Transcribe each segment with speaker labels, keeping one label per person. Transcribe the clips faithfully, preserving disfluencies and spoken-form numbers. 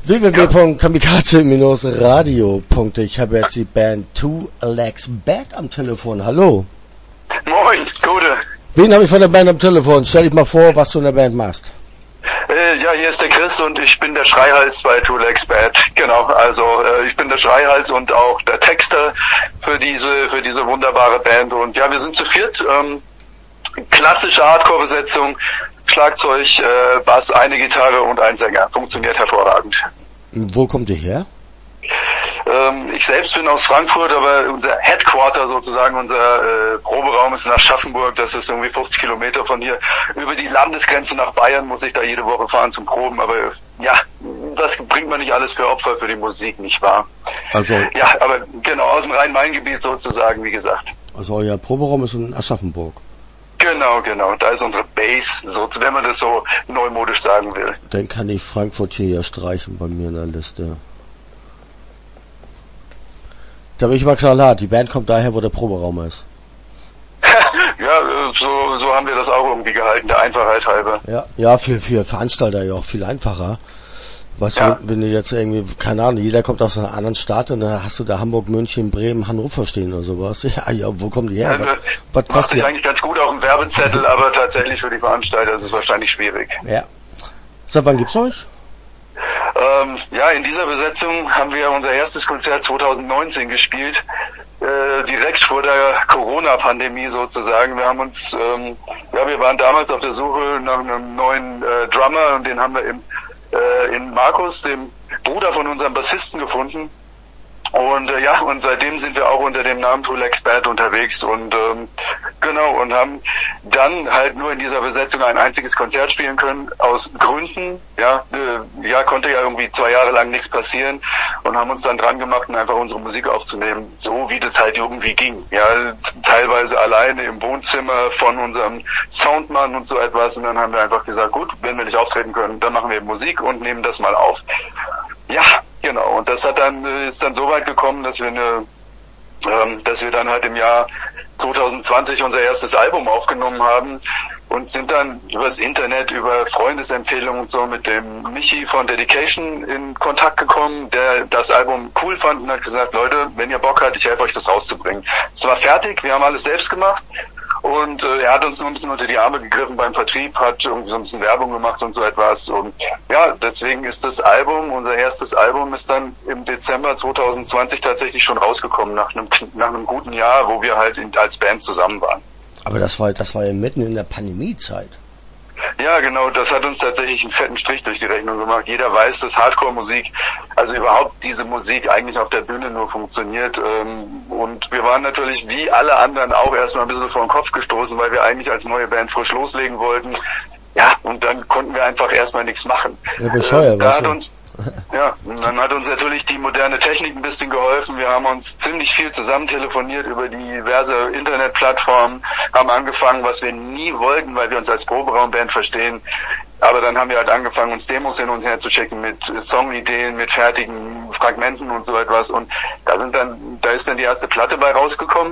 Speaker 1: w w w punkt kamikaze radio punkt de. Ich habe jetzt die Band Two Legs Back am Telefon. Hallo.
Speaker 2: Moin, Gute.
Speaker 1: Wen habe ich von der Band am Telefon? Stell dich mal vor, was du in der Band machst.
Speaker 2: Äh, ja, hier ist der Chris und ich bin der Schreihals bei Two Legs Bad. Genau, also äh, ich bin der Schreihals und auch der Texter für diese für diese wunderbare Band. Und ja, wir sind zu viert. Ähm, klassische Hardcore-Besetzung, Schlagzeug, äh, Bass, eine Gitarre und ein Sänger. Funktioniert hervorragend.
Speaker 1: Wo kommt ihr her?
Speaker 2: Ähm, ich selbst bin aus Frankfurt, aber unser Headquarter sozusagen, unser äh, Proberaum ist in Aschaffenburg. Das ist irgendwie fünfzig Kilometer von hier. Über die Landesgrenze nach Bayern muss ich da jede Woche fahren zum Proben. Aber ja, das bringt man nicht alles für Opfer für die Musik, nicht wahr?
Speaker 1: Also
Speaker 2: ja, aber genau, aus dem Rhein-Main-Gebiet sozusagen, wie gesagt.
Speaker 1: Also euer Proberaum ist in Aschaffenburg.
Speaker 2: Genau, genau. Da ist unsere Base, so, wenn man das so neumodisch sagen will.
Speaker 1: Dann kann ich Frankfurt hier ja streichen bei mir in der Liste. Da bin ich mal knallhart. Die Band kommt daher, wo der Proberaum ist.
Speaker 2: Ja, so, so haben wir das auch irgendwie gehalten, der Einfachheit halber.
Speaker 1: Ja, ja, für, für Veranstalter ja auch viel einfacher. Weißt
Speaker 2: ja.
Speaker 1: du, wenn du jetzt irgendwie, keine Ahnung, jeder kommt aus einer anderen Stadt und dann hast du da Hamburg, München, Bremen, Hannover stehen oder sowas. Ja, ja, wo kommen die her?
Speaker 2: Also,
Speaker 1: was, was
Speaker 2: macht sich eigentlich ganz gut auf dem Werbezettel, aber tatsächlich für die Veranstalter ist es wahrscheinlich schwierig.
Speaker 1: Ja. Seit wann gibt's euch?
Speaker 2: Ähm, ja, in dieser Besetzung haben wir unser erstes Konzert zwanzig neunzehn gespielt, äh, direkt vor der Corona-Pandemie sozusagen. Wir haben uns, ähm, ja, wir waren damals auf der Suche nach einem neuen äh, Drummer und den haben wir im äh, in Markus, dem Bruder von unserem Bassisten, gefunden. Und äh, ja, und seitdem sind wir auch unter dem Namen Two Legs Bad unterwegs und ähm, genau, und haben dann halt nur in dieser Besetzung ein einziges Konzert spielen können, aus Gründen, ja, äh, ja, konnte ja irgendwie zwei Jahre lang nichts passieren und haben uns dann dran gemacht, einfach unsere Musik aufzunehmen, so wie das halt irgendwie ging, ja, teilweise alleine im Wohnzimmer von unserem Soundmann und so etwas, und dann haben wir einfach gesagt, gut, wenn wir nicht auftreten können, dann machen wir Musik und nehmen das mal auf. Ja, genau. Und das hat dann, ist dann so weit gekommen, dass wir eine, ähm, dass wir dann halt im Jahr zwanzig zwanzig unser erstes Album aufgenommen haben und sind dann übers Internet, über Freundesempfehlungen und so mit dem Michi von Dedication in Kontakt gekommen, der das Album cool fand und hat gesagt, Leute, wenn ihr Bock habt, ich helfe euch das rauszubringen. Es war fertig, wir haben alles selbst gemacht. Und äh, er hat uns nur ein bisschen unter die Arme gegriffen beim Vertrieb, hat irgendwie so ein bisschen Werbung gemacht und so etwas. Und ja, deswegen ist das Album, unser erstes Album, ist dann im Dezember zwanzig zwanzig tatsächlich schon rausgekommen, nach einem nach einem guten Jahr, wo wir halt in, als Band zusammen waren.
Speaker 1: Aber das war das war ja mitten in der Pandemiezeit.
Speaker 2: Ja, genau, das hat uns tatsächlich einen fetten Strich durch die Rechnung gemacht. Jeder weiß, dass Hardcore-Musik, also überhaupt diese Musik eigentlich auf der Bühne nur funktioniert. Und wir waren natürlich wie alle anderen auch erstmal ein bisschen vor den Kopf gestoßen, weil wir eigentlich als neue Band frisch loslegen wollten. Ja, und dann konnten wir einfach erstmal nichts machen.
Speaker 1: Ja, bescheuert,
Speaker 2: da hat uns Ja, und dann hat uns natürlich die moderne Technik ein bisschen geholfen. Wir haben uns ziemlich viel zusammen telefoniert über diverse Internetplattformen, haben angefangen, was wir nie wollten, weil wir uns als Proberaumband verstehen. Aber dann haben wir halt angefangen, uns Demos hin und her zu schicken mit Songideen, mit fertigen Fragmenten und so etwas. Und da sind dann, da ist dann die erste Platte bei rausgekommen.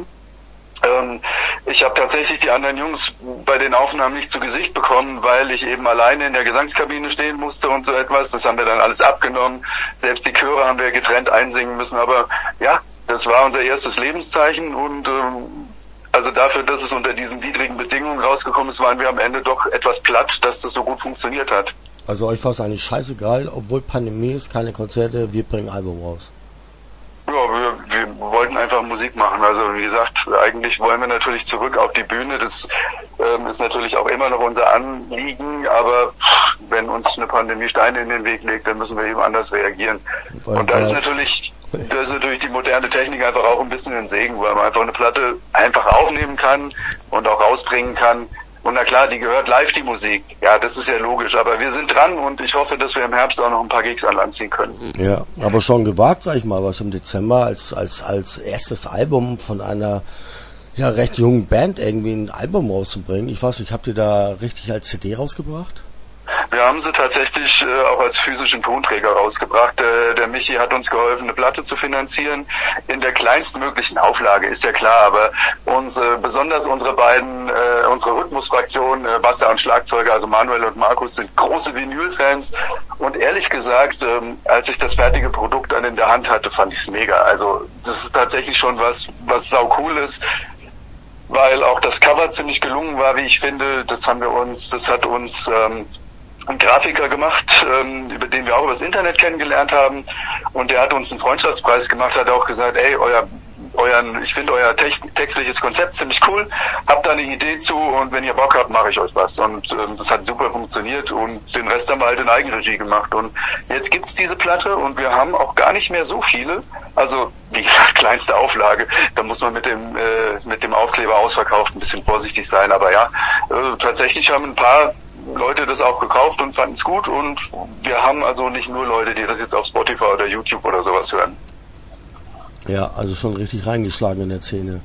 Speaker 2: Ähm, ich habe tatsächlich die anderen Jungs bei den Aufnahmen nicht zu Gesicht bekommen, weil ich eben alleine in der Gesangskabine stehen musste und so etwas. Das haben wir dann alles abgenommen. Selbst die Chöre haben wir getrennt einsingen müssen. Aber ja, das war unser erstes Lebenszeichen und ähm, also dafür, dass es unter diesen widrigen Bedingungen rausgekommen ist, waren wir am Ende doch etwas platt, dass das so gut funktioniert hat.
Speaker 1: Also euch war es eigentlich scheißegal, obwohl Pandemie ist, keine Konzerte, wir bringen ein Album raus.
Speaker 2: Ja, wir, wir wollten einfach Musik machen. Also wie gesagt, eigentlich wollen wir natürlich zurück auf die Bühne. Das ähm, ist natürlich auch immer noch unser Anliegen, aber wenn uns eine Pandemie Steine in den Weg legt, dann müssen wir eben anders reagieren. Weil und da ist natürlich, da ist natürlich die moderne Technik einfach auch ein bisschen ein Segen, weil man einfach eine Platte einfach aufnehmen kann und auch rausbringen kann. Und na klar, die gehört live, die Musik. Ja, das ist ja logisch. Aber wir sind dran und ich hoffe, dass wir im Herbst auch noch ein paar Gigs an Land ziehen können.
Speaker 1: Ja, aber schon gewagt, sag ich mal, was im Dezember als als als erstes Album von einer ja recht jungen Band irgendwie ein Album rauszubringen. Ich weiß nicht, habt ihr da richtig als C D rausgebracht?
Speaker 2: Wir haben sie tatsächlich äh, auch als physischen Tonträger rausgebracht. Äh, der Michi hat uns geholfen, eine Platte zu finanzieren. In der kleinstmöglichen Auflage, ist ja klar, aber unsere, besonders unsere beiden, äh, unsere Rhythmusfraktion, äh, Basta und Schlagzeuger, also Manuel und Markus, sind große Vinyl-Fans. Und ehrlich gesagt, ähm, als ich das fertige Produkt dann in der Hand hatte, fand ich es mega. Also das ist tatsächlich schon was, was sau cool ist, weil auch das Cover ziemlich gelungen war, wie ich finde. Das haben wir uns, das hat uns ähm, ein Grafiker gemacht, ähm, über den wir auch über das Internet kennengelernt haben, und der hat uns einen Freundschaftspreis gemacht, hat auch gesagt, ey, euer euren, ich finde euer text, textliches Konzept ziemlich cool, habt da eine Idee zu, und wenn ihr Bock habt, mache ich euch was. Und ähm, das hat super funktioniert, und den Rest haben wir halt in Eigenregie gemacht. Und jetzt gibt's diese Platte, und wir haben auch gar nicht mehr so viele. Also wie gesagt, kleinste Auflage. Da muss man mit dem äh, mit dem Aufkleber ausverkauft ein bisschen vorsichtig sein. Aber ja, äh, tatsächlich haben ein paar Leute das auch gekauft und fanden es gut, und wir haben also nicht nur Leute, die das jetzt auf Spotify oder YouTube oder sowas hören.
Speaker 1: Ja, also schon richtig reingeschlagen in der Szene.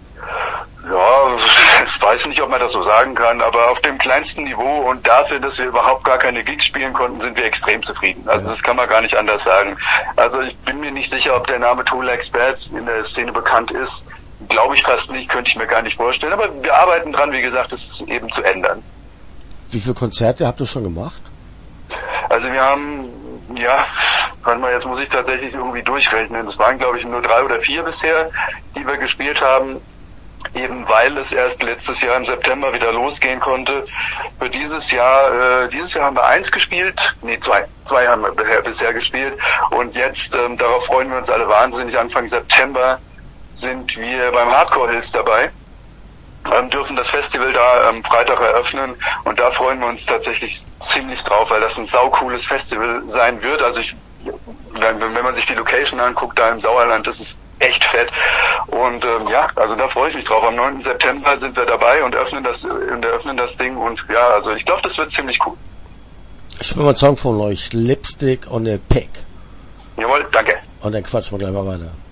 Speaker 2: Ja, ich weiß nicht, ob man das so sagen kann, aber auf dem kleinsten Niveau und dafür, dass wir überhaupt gar keine Gigs spielen konnten, sind wir extrem zufrieden. Also ja. Das kann man gar nicht anders sagen. Also ich bin mir nicht sicher, ob der Name Two Legs Bad in der Szene bekannt ist. Glaube ich fast nicht, könnte ich mir gar nicht vorstellen. Aber wir arbeiten dran, wie gesagt, es eben zu ändern.
Speaker 1: Wie viele Konzerte habt ihr schon gemacht?
Speaker 2: Also wir haben, ja, warte mal, jetzt muss ich tatsächlich irgendwie durchrechnen. Das waren, glaube ich, nur drei oder vier bisher, die wir gespielt haben, eben weil es erst letztes Jahr im September wieder losgehen konnte. Für dieses Jahr, äh, dieses Jahr haben wir eins gespielt, nee, zwei, zwei haben wir bisher, bisher gespielt, und jetzt, ähm, darauf freuen wir uns alle wahnsinnig, Anfang September sind wir beim Hardcore Hills dabei. Ähm, dürfen das Festival da am ähm, Freitag eröffnen, und da freuen wir uns tatsächlich ziemlich drauf, weil das ein saucooles Festival sein wird. Also ich, wenn, wenn man sich die Location anguckt, da im Sauerland, das ist echt fett, und ähm, ja, also da freue ich mich drauf. Am neunten September sind wir dabei und öffnen das und eröffnen das Ding, und ja, also ich glaube, das wird ziemlich cool.
Speaker 1: Ich will mal einen Song von euch, Lipstick on a Pig.
Speaker 2: Jawohl, danke.
Speaker 1: Und dann quatschen wir gleich mal weiter.